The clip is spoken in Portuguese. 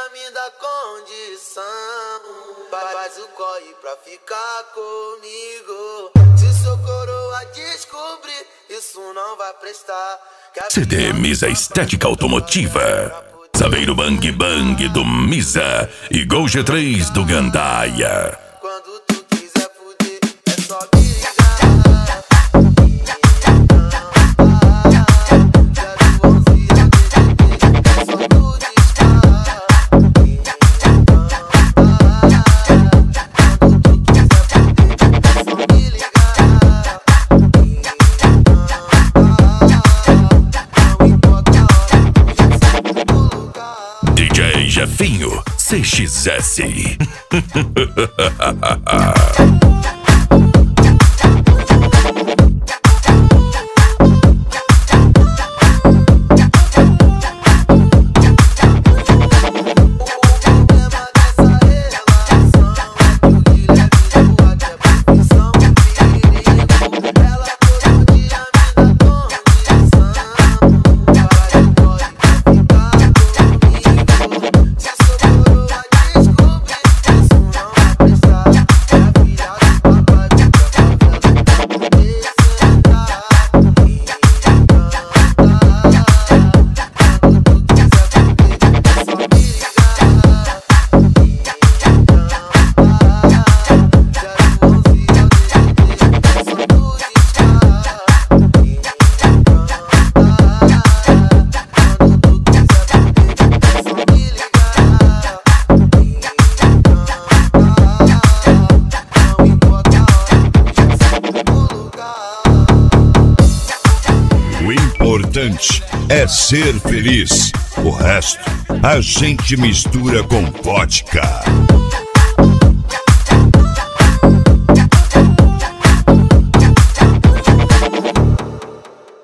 me dá condição. Faz o corre pra ficar comigo. Se sou coroa descobrir, isso não vai prestar. CD Misa Estética Automotiva. Saveiro Bang Bang do Misa e Gol G3 do Gandaia. Quando tu quiser fuder, é só me ligar. DJ Jefinho CXS. O importante é ser feliz. O resto a gente mistura com vodka.